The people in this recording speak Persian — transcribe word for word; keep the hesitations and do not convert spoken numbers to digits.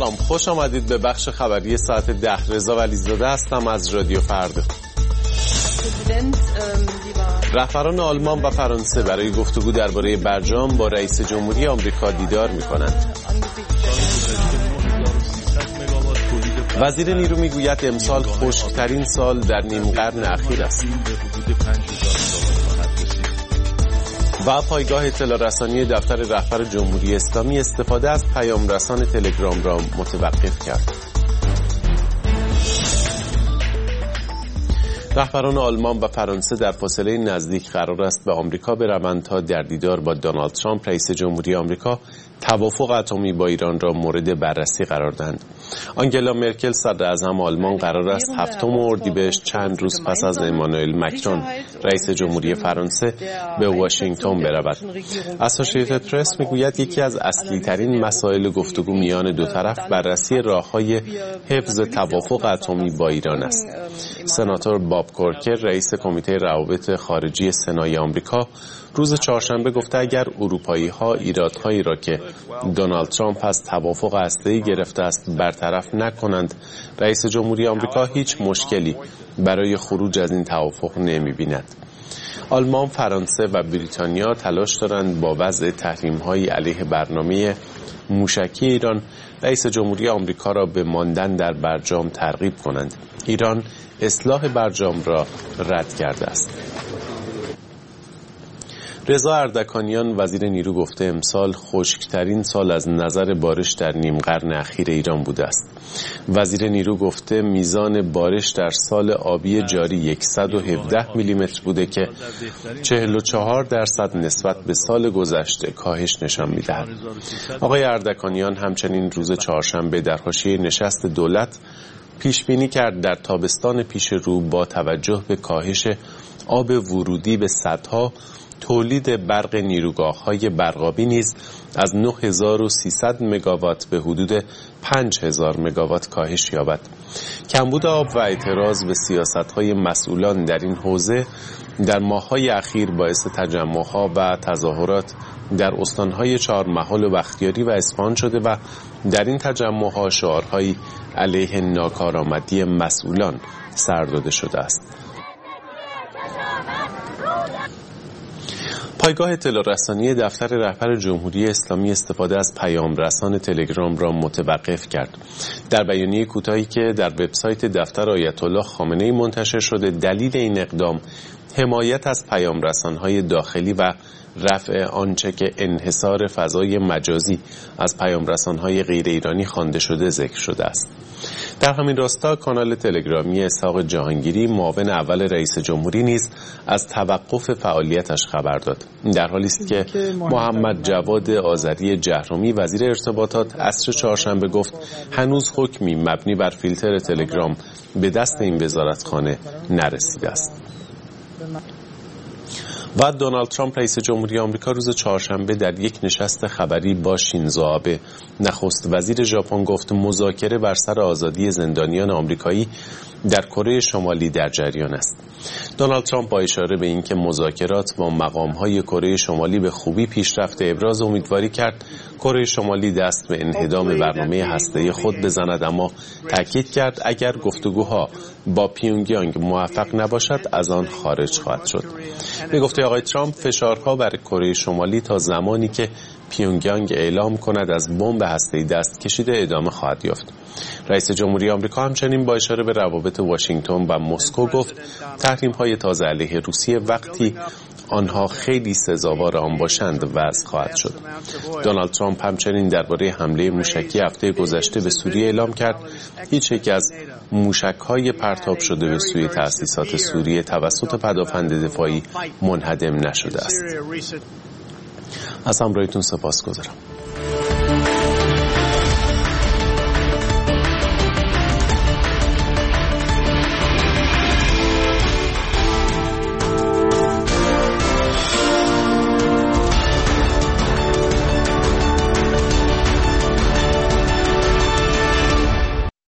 سلام، خوش آمدید به بخش خبری ساعت ده. رضا ولیزاده هستم از رادیو فردا. رهبران آلمان و فرانسه برای گفتگو درباره برجام با رئیس جمهوری آمریکا دیدار می‌کنند. وزیر نیرو میگوید امسال خشک‌ترین سال در نیم قرن اخیر است. و پایگاه اطلاع رسانی دفتر رهبر جمهوری اسلامی استفاده از پیام رسان تلگرام را متوقف کرد. رهبران آلمان و فرانسه در فاصله نزدیک قرار است به آمریکا بروند تا در دیدار با دونالد ترامپ رئیس جمهوری آمریکا توافق اتمی با ایران را مورد بررسی قرار دهند. آنگلا مرکل صدراعظم آلمان قرار است هفتم اردیبهشت چند روز پس از امانوئل مکرون رئیس جمهوری فرانسه به واشنگتن برود. اسوسییتد پرس میگوید یکی از اصلی ترین مسائل گفتگو میان دو طرف بررسی راه‌های حفظ توافق اتمی با ایران است. سناتور باب کورکر رئیس کمیته روابط خارجی سنای آمریکا روز چهارشنبه گفته اگر اروپایی‌ها ایرادهایی را که دونالد ترامپ از توافق هسته‌ای گرفته است برطرف نکنند، رئیس جمهوری آمریکا هیچ مشکلی برای خروج از این توافق نمی‌بیند. آلمان، فرانسه و بریتانیا تلاش دارند با وضع تحریم‌های علیه برنامه موشکی ایران رئیس جمهوری آمریکا را به ماندن در برجام ترغیب کنند. ایران اصلاح برجام را رد کرده است. رضا اردکانیان وزیر نیرو گفته امسال خشکترین سال از نظر بارش در نیم قرن اخیر ایران بوده است. وزیر نیرو گفته میزان بارش در سال آبی جاری صد و هفده میلیمتر بوده که چهل و چهار درصد نسبت به سال گذشته کاهش نشان می‌دهد. آقای اردکانیان همچنین روز چهارشنبه در حاشیه نشست دولت پیش بینی کرد در تابستان پیش رو با توجه به کاهش آب ورودی به سدها تولید برق نیروگاه‌های برقابی نیز از نه هزار و سیصد مگاوات به حدود پنج هزار مگاوات کاهش یابد. کمبود آب و اعتراض به سیاست‌های مسئولان در این حوزه در ماه‌های اخیر باعث تجمع‌ها و تظاهرات در استان‌های چهارمحال و بختیاری و اصفهان شده و در این تجمع‌ها شعارهایی علیه ناکارآمدی مسئولان سر داده شده است. پایگاه اطلاع رسانی دفتر رهبر جمهوری اسلامی استفاده از پیام رسان تلگرام را متوقف کرد. در بیانیه کوتاهی که در وبسایت دفتر آیت الله خامنه‌ای منتشر شده، دلیل این اقدام حمایت از پیام رسان‌های داخلی و رفع آنچه که انحصار فضای مجازی از پیام رسان‌های غیر ایرانی خوانده شده ذکر شده است. در همین راستا کانال تلگرامی اسحاق جهانگیری معاون اول رئیس جمهوری نیز از توقف فعالیتش خبر داد. در حالی است که محمد جواد آذری جهرومی وزیر ارتباطات عصر چهارشنبه گفت هنوز حکمی مبنی بر فیلتر تلگرام به دست این وزارتخانه نرسیده است. و دونالد ترامپ رئیس جمهوری آمریکا روز چهارشنبه در یک نشست خبری با شینزو آبه نخست وزیر ژاپن گفت مذاکره بر سر آزادی زندانیان آمریکایی در کره شمالی در جریان است. دونالد ترامپ با اشاره به اینکه مذاکرات با مقام‌های کره شمالی به خوبی پیش رفته ابراز امیدواری کرد کره شمالی دست به انهدام برنامه هسته‌ای خود بزند، اما تاکید کرد اگر گفتگوها با پیونگیانگ موفق نباشد از آن خارج خواهد شد. به گفته آقای ترامپ فشارها بر کره شمالی تا زمانی که پیونگیانگ اعلام کند از بمب هسته‌ای دست کشیده ادامه خواهد یافت. رئیس جمهوری آمریکا همچنین با اشاره به روابط واشنگتن و مسکو گفت تحریم‌های تازه علیه روسیه وقتی آنها خیلی سزاوار آن باشند وضع خواهد شد. دونالد ترامپ همچنین درباره حمله موشکی هفته گذشته به سوریه اعلام کرد هیچ یک از موشک‌های پرتاب شده به سوی تأسیسات سوریه توسط پدافند دفاعی منهدم نشده است. از همراهیتون سپاسگزارم.